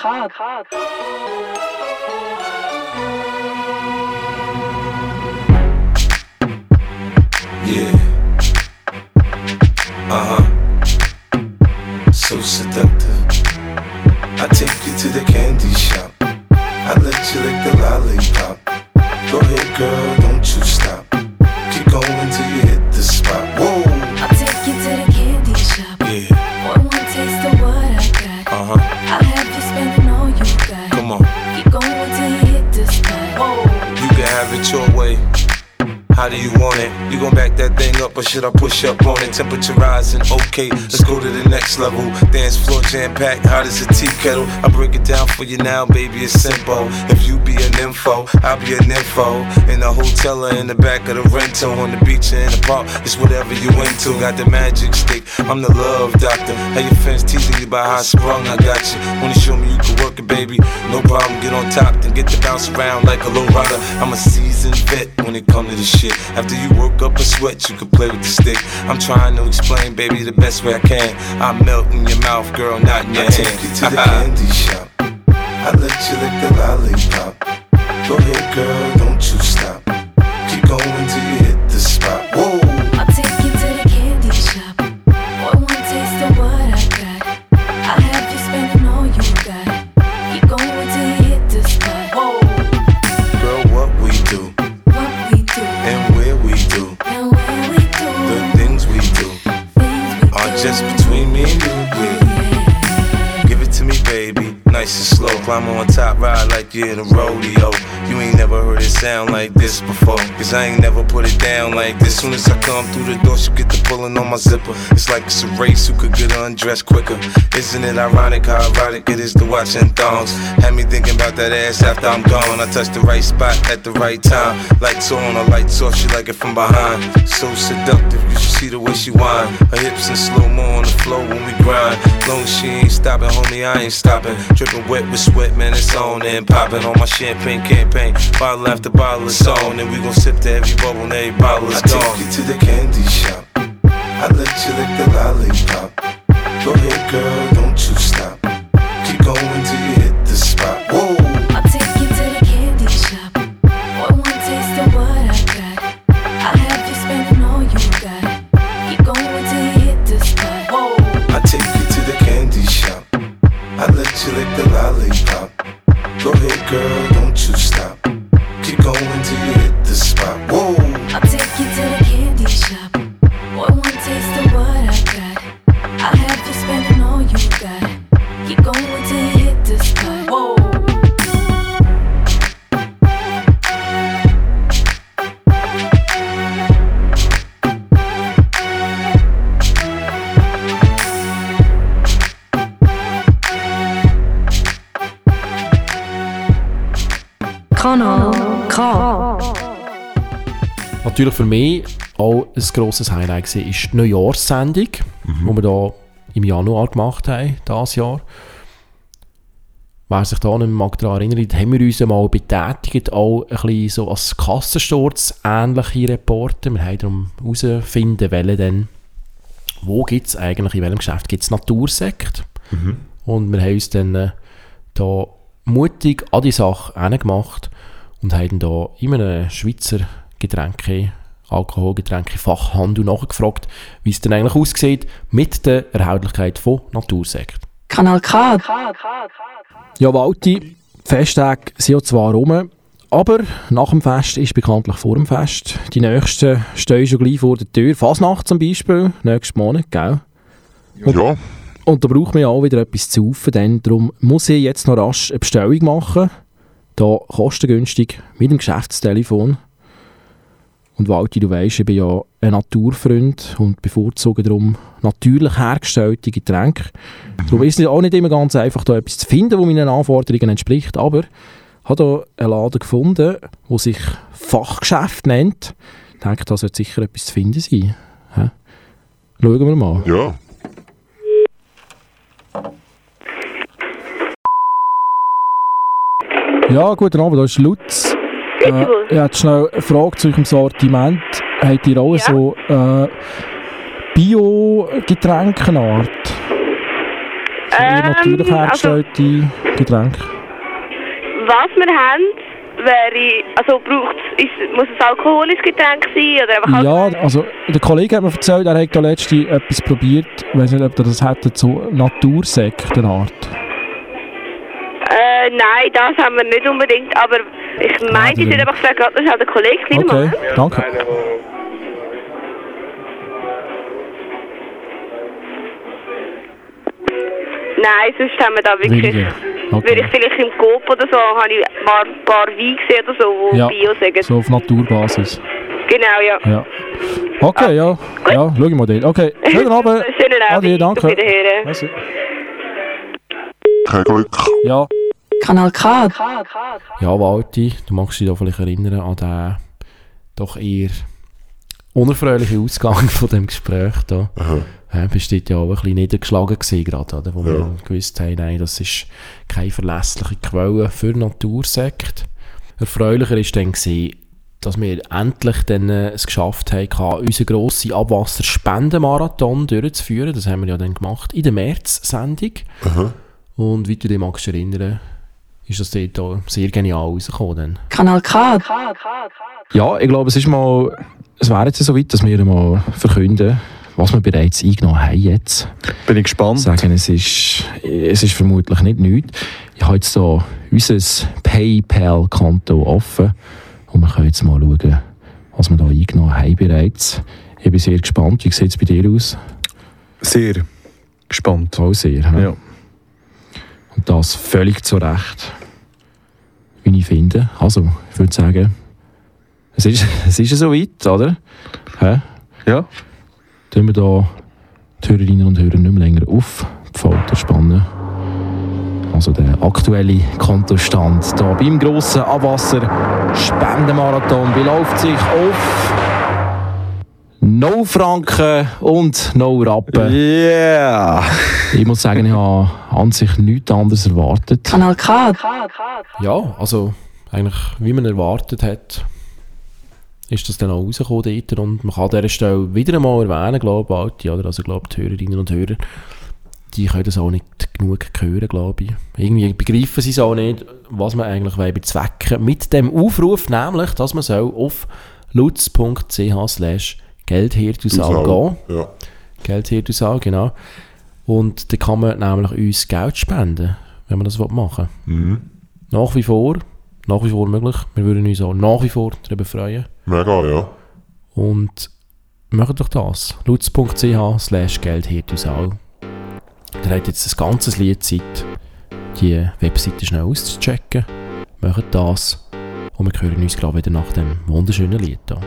Yeah. Uh-huh. So seductive. I take you to the candy shop. I let you lick the lollipop. Go ahead, girl, don't you stop. Keep going till you hit the spot. Whoa. I'll take you to the candy shop. Yeah. One more taste of what I got. Uh-huh. I'll have you spending all you got. Come on. Keep going till you hit the spot. Whoa. You can have it your way. How do you want it? You gon' back that thing up or should I push up on it? Temperature rising, okay, let's go to the next level. Dance floor jam packed, hot as a tea kettle. I break it down for you now, baby, it's simple. If you be an info, I'll be an info. In the hotel or in the back of the rental, on the beach or in the park, it's whatever you into. Got the magic stick, I'm the love doctor. How your fans teasing you about how I sprung, I got you. Wanna show me you can work it, baby? No problem, get on top, then get to bounce around like a low rider. I'm a seasoned vet when it comes to this shit. After you work up a sweat, you can play with the stick. I'm trying to explain, baby, the best way I can. I melt in your mouth, girl, not in your I hand. I take you to the candy shop. I let you lick the lollipop. Go ahead, girl, don't you stop. Keep going till you hit the spot. Whoa. I'll take you to the candy shop. One more taste of what I got. I'll have you spending all you got. Keep going till you hit the spot. Whoa. Girl, what we do? And where we do, and where we do, the things we do, things we are do. just between me and you, yeah. Give it to me, baby, nice and slow. Climb on top, ride like you're in a rodeo. You ain't never heard it sound like this before, cause I ain't never put it down like this. Soon as I come through the door, she get the pulling on my zipper. It's like it's a race, who could get undressed quicker. Isn't it ironic how erotic it is to watch in thongs? Had me thinking about that ass after I'm gone. I touched the right spot at the right time. Lights on, a lights off, she like it from behind. So seductive, you should see the way she whine. Her hips in slow-mo on the floor when we grind. Long as she ain't stopping, homie, I ain't stopping. Dripping wet with sweat, man, it's on and popping on my champagne campaign. Bottle after bottle is on, and we gon' sip to every bubble and every bottle is gone. I take you to the candy shop. I let you lick the lollipop. Go ahead, girl, don't you stop. Keep going till you hit the spot. Whoa. I'll take you to the candy shop. One more taste of what I got. I'll have you spending all you got. Keep going till you hit the spot. Whoa. I take you to the candy shop. I let you lick the lollipop. Go ahead, girl, don't you stop. Keep going till you hit the spot. Whoa. I'll take you to the candy shop. natürlich für mich auch ein grosses Highlight war, ist die Neujahrssendung, mhm. die wir hier im Januar gemacht haben, dieses Jahr. Wer sich da nicht mehr daran erinnert, haben wir uns mal betätigt, auch ein bisschen so als Kassensturz ähnliche Reporte. Wir haben darum herausfinden wollen, dann, wo gibt es eigentlich, in welchem Geschäft gibt es Natursekt. Mhm. Und wir haben uns dann äh, da mutig an die Sache hingemacht und haben da in einem Schweizer Getränke, Alkoholgetränke-Fachhandel nachgefragt, wie es denn eigentlich aussieht mit der Erhältlichkeit von Natursekt. Kanal K. Ja, Walti, die Festtage sind ja zwar rum, aber nach dem Fest ist bekanntlich vor dem Fest. Die nächsten stehen schon gleich vor der Tür. Fasnacht zum Beispiel, nächsten Monat, gell? Und, ja. Und da braucht man ja auch wieder etwas zu saufen, denn darum muss ich jetzt noch rasch eine Bestellung machen. Da kostengünstig mit dem Geschäftstelefon. Und Walti, du weisst, ich bin ja ein Naturfreund und bevorzuge darum natürlich hergestellte Getränke. Mhm. Darum ist es auch nicht immer ganz einfach, da etwas zu finden, das meinen Anforderungen entspricht. Aber ich habe hier einen Laden gefunden, der sich Fachgeschäft nennt. Ich denke, da sollte sicher etwas zu finden sein. He? Schauen wir mal. Ja. Ja, guten Abend, da ist Lutz. Äh, ich hätte schnell eine Frage zu eurem Sortiment. Habt ihr auch ja. so äh, Bio-Getränkenart? So ähm, natürlich hergestellte also, Getränke? Was wir haben, wäre, also braucht ist, muss es ein alkoholisches Getränk sein? Oder einfach ja, also der Kollege hat mir erzählt, er hat da letztens etwas probiert, ich weiß nicht, ob er das hätte, so Natursektenart. Äh, nein, das haben wir nicht unbedingt, aber ich meinte, ah, ich hätte einfach gesagt, das ist halt der Kollege. Okay, mal. Danke. Nein, sonst haben wir da wirklich, okay. Würde ich vielleicht im Coop oder so, habe ich ein paar, paar Weine gesehen oder so, die ja, Bio sagen. So auf Naturbasis. Genau, ja. ja. Okay, ah, ja. Gut. Ja, schau mal dort. Okay, schönen Abend. Schönen Abend. Adi, danke. Auf Wiederhören. Merci. Kein Glück. Ja. Kanal K. Ja, Walti, du magst dich da vielleicht erinnern an den doch eher unerfreulichen Ausgang von dem Gespräch da. Ja, bist du ja auch ein bisschen niedergeschlagen gewesen, gerade, oder? Wo ja. wir gewusst haben, nein, das ist keine verlässliche Quelle für Natursekt. Erfreulicher war dann gewesen, dass wir endlich dann äh, es geschafft haben, unseren grossen Abwasserspendenmarathon durchzuführen. Das haben wir ja dann gemacht in der März-Sendung. Aha. Und wie du dich magst erinnern, ist das dort auch sehr genial rausgekommen. Dann. Kanal K. Ja, ich glaube, es ist mal, es wäre jetzt so weit, dass wir mal verkünden, was wir bereits eingenommen haben jetzt. Bin ich gespannt. Sagen, es ist, es ist vermutlich nicht nichts. Ich habe jetzt hier unser PayPal-Konto offen und wir können jetzt mal schauen, was wir da eingenommen haben bereits. Ich bin sehr gespannt. Wie sieht es bei dir aus? Sehr gespannt. Auch sehr, ja. ja. Und das völlig zu Recht, wie ich finde. Also, ich würde sagen, es ist, es ist so weit, oder? Hä? Ja. Tun wir da die Hörerinnen und Hörer nicht mehr länger auf die Folter spannen. Also der aktuelle Kontostand hier beim grossen Abwasser-Spendenmarathon beläuft sich auf no Franken und no Rappen. Yeah! Ich muss sagen, ich habe an sich nichts anderes erwartet. Kanal K. Ja, also eigentlich wie man erwartet hat, ist das dann auch rausgekommen dort. Und man kann an dieser Stelle wieder einmal erwähnen, glaube ich, oder? Also, glaube die Hörerinnen und Hörer, die können das auch nicht genug hören, glaube ich. Irgendwie begreifen sie es auch nicht, was man eigentlich bezwecken mit dem Aufruf, nämlich, dass man soll auf lutz.ch slash Geldhirtusal gehen. Ja. Geldhirtusal, genau. Und da kann man nämlich uns Geld spenden, wenn man das machen will. Mhm. Nach wie vor, nach wie vor möglich. Wir würden uns auch nach wie vor darüber freuen. Mega, ja. Und macht doch das. lutz.ch slash Geldhirtusal. Ihr habt jetzt ein ganzes Lied Zeit, die Webseite schnell auszuchecken. Macht das. Und wir hören uns gerade wieder nach dem wunderschönen Lied hier.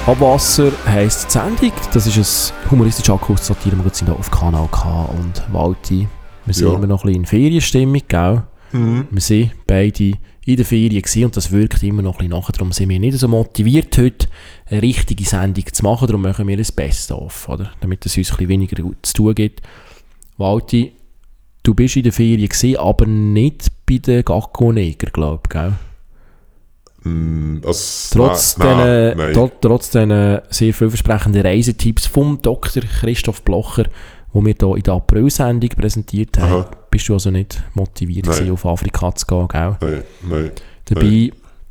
Abwasser heisst die Sendung. Das ist ein humoristisch-akustisches Satire-Magazin auf Kanal K und Walti. Wir sind ja immer noch ein bisschen in Ferienstimmung, gell? Mhm. Wir sind beide in der Ferien gewesen und das wirkt immer noch ein bisschen nachher. Darum sind wir nicht so motiviert, heute eine richtige Sendung zu machen. Darum machen wir das Best-of, oder? Damit es uns ein bisschen weniger zu tun gibt. Walti, du bist in der Ferien gewesen, aber nicht bei den Gacko-Neger, glaube ich, gell? Das, trotz nein, den, nein. Trotz diesen sehr vielversprechenden Reisetipps vom Doktor Christoph Blocher, die wir hier in der April-Sendung präsentiert haben, Aha. bist du also nicht motiviert gewesen, auf Afrika zu gehen, gell? Nein, nein. Dabei, nein.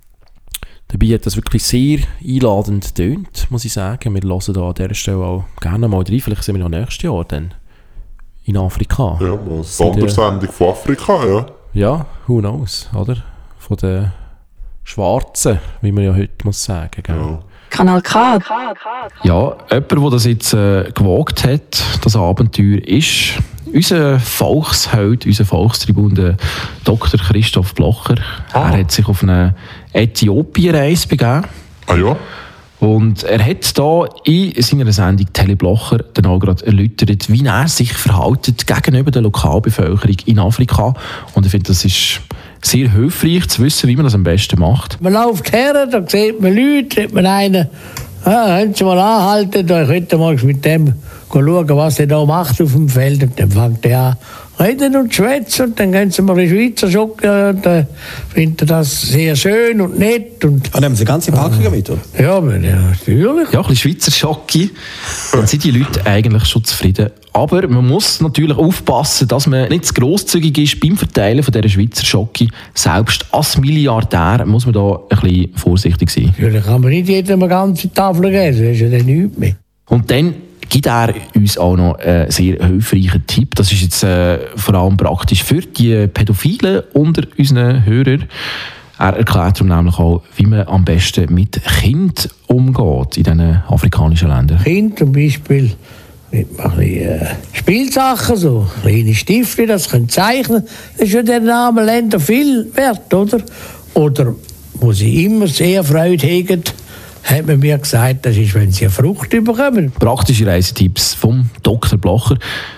dabei hat das wirklich sehr einladend getönt, muss ich sagen. Wir hören da an dieser Stelle auch gerne mal rein. Vielleicht sind wir noch nächstes Jahr dann in Afrika. Ja, mal eine Sondersendung von Afrika, ja. Ja, who knows, oder? Von den Schwarzen, wie man ja heute muss sagen. Gell? Ja. Kanal K. Ja, jemand, der das jetzt äh, gewagt hat, das Abenteuer, ist unser Volksheld, unser Volkstribun, der Doktor Christoph Blocher. Ah. Er hat sich auf eine Äthiopien-Reise begeben. Ah ja? Und er hat da in seiner Sendung Tele Blocher dann auch gerade erläutert, wie er sich verhält gegenüber der Lokalbevölkerung in Afrika. Und ich finde, das ist sehr hilfreich zu wissen, wie man das am besten macht. Man läuft her, da sieht man Leute, sieht man einen, ah, können Sie mal anhalten, da könnte mal mit dem schauen, was er da macht auf dem Feld. Und dann fängt er an reden und schwätzen und dann gehen Sie mal in Schweizer Schocke und dann findet er das sehr schön und nett. Und ah, nehmen Sie ganze Packungen mit, oder? Ja, ja, natürlich. Ja, ein bisschen Schweizer Schocke, dann sind die Leute eigentlich schon zufrieden. Aber man muss natürlich aufpassen, dass man nicht zu grosszügig ist beim Verteilen von dieser Schweizer Schocke. Selbst als Milliardär muss man da ein bisschen vorsichtig sein. Natürlich kann man nicht jedem eine ganze Tafel geben, das ist ja dann nichts mehr. Und dann gibt er uns auch noch einen sehr hilfreichen Tipp. Das ist jetzt äh, vor allem praktisch für die Pädophilen unter unseren Hörern. Er erklärt darum nämlich auch, wie man am besten mit Kindern umgeht in diesen afrikanischen Ländern. Kind zum Beispiel mit ein bisschen, äh, Spielsachen, so kleine Stifte, das können zeichnen. Das ist ja der Name Länder viel wert, oder? Oder wo sie immer sehr Freude haben, hat man mir gesagt, das ist, wenn sie eine Frucht bekommen. Praktische Reisetipps vom Doktor Blocher.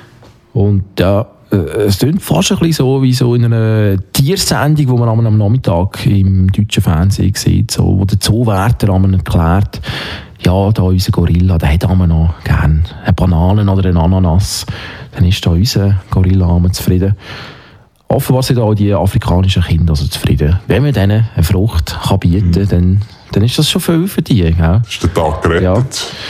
Und ja, es klingt fast ein bisschen so wie so in einer Tiersendung, die man am Nachmittag im deutschen Fernsehen sieht, so, wo der Zoowärter erklärt, ja, da unser Gorilla, der hat noch gerne eine Banane oder eine Ananas. Dann ist da unser Gorilla zufrieden. Offenbar sind auch die afrikanischen Kinder also zufrieden. Wenn man denen eine Frucht kann bieten kann, mhm. dann, dann ist das schon viel für die. Gell? Ist der Tag gerettet. Ja.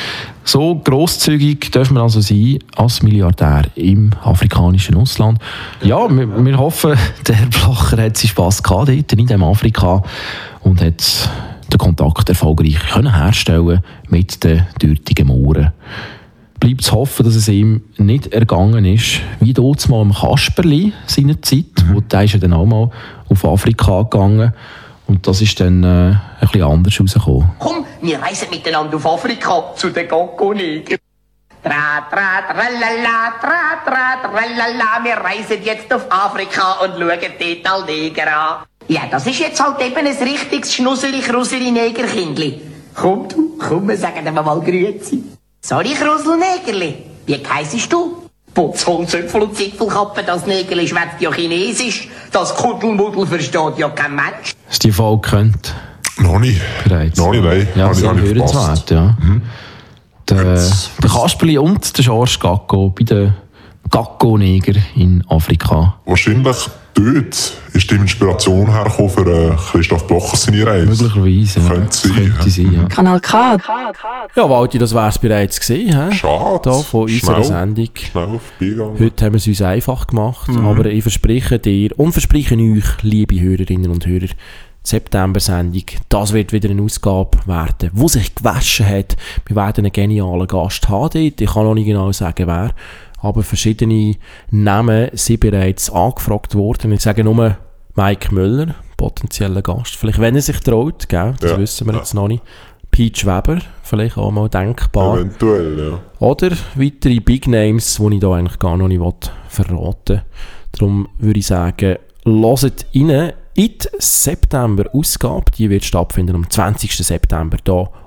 So grosszügig dürfen wir also sein als Milliardär im afrikanischen Ausland. Ja, wir, wir hoffen, der Herr Blocher hat seinen Spass gehabt dort in diesem Afrika und hat den Kontakt erfolgreich können herstellen mit den dürtigen Mooren. Bleibt zu hoffen, dass es ihm nicht ergangen ist, wie dort mal im Kasperli seiner Zeit, mhm. wo der ist ja dann auch mal auf Afrika gegangen und das ist dann äh, ein bisschen anders rausgekommen. Komm, wir reisen miteinander auf Afrika zu den Gacko-Neger. Tra, tra, tralala, tra, tra, tralala, wir reisen jetzt auf Afrika und schauen dort all Neger an. Ja, das ist jetzt halt eben ein richtiges Schnusseli-Chruseli-Negerkindli. Komm du, komm, wir sagen dir mal Grüezi. Sorry, Krusel-Negerli, wie heissest du? Putzhund, Zöpfel und Zipfelkappe, das Negerli schwätzt ja Chinesisch. Das Kuddelmuddel versteht ja kein Mensch. Hast du die Folge gehört? Noch nicht. Bereits. Noch nicht, nein. Ja, sehr hörenswert, ja. Mhm. Der, der Kasperli und der Schorsch Gacko bei den Gacko-Neger in Afrika. Wahrscheinlich dort ist die Inspiration hergekommen für äh, Christoph Blocher seine Reise. Möglicherweise, ja. Könnte sein. Könnte sein, ja. Kanal K. Ja, Walti, das wäre es bereits gewesen. He? Schade. Da von unserer Sendung. Schnell vorbeigegangen. Heute haben wir es uns einfach gemacht. Mhm. Aber ich verspreche dir und verspreche euch, liebe Hörerinnen und Hörer, die September-Sendung, das wird wieder eine Ausgabe werden, die sich gewaschen hat. Wir werden einen genialen Gast haben dort. Ich kann noch nicht genau sagen, wer. Aber verschiedene Namen sind bereits angefragt worden. Ich sage nur Mike Müller, potenzieller Gast. Vielleicht, wenn er sich traut, gell? Das ja, wissen wir ja. jetzt noch nicht. Peach Weber, vielleicht auch mal denkbar. Eventuell, ja. Oder weitere Big Names, die ich da eigentlich gar noch nicht verraten will. Darum würde ich sagen, hört rein in die September-Ausgabe. Die wird stattfinden am zwanzigsten September hier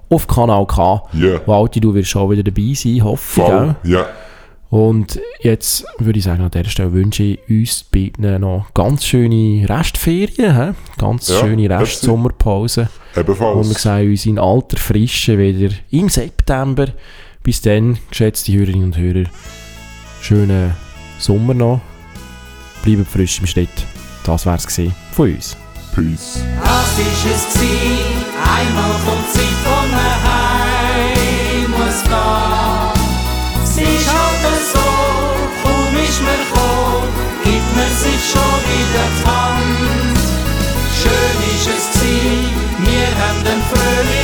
auf Kanal K. Yeah. Walti, du wirst auch wieder dabei sein, hoffe ich. Voll, ja. Und jetzt würde ich sagen, an dieser Stelle wünsche ich uns beiden noch ganz schöne Restferien, he? ganz Ja, schöne merci. Restsommerpause. Ebenfalls. Und wir sehen uns in alter Frische wieder im September. Bis dann, geschätzte Hörerinnen und Hörer, schönen Sommer noch. Bleibt frisch im Schritt. Das wär's gewesen von uns. Peace. Das ist es gsi, einmal kommt Zeit, wo man heim muss gehen. Es ist halt so, kaum ist man gekommen, gibt man sich schon wieder die Hand. Schön ist es gsi, wir haben den Frühling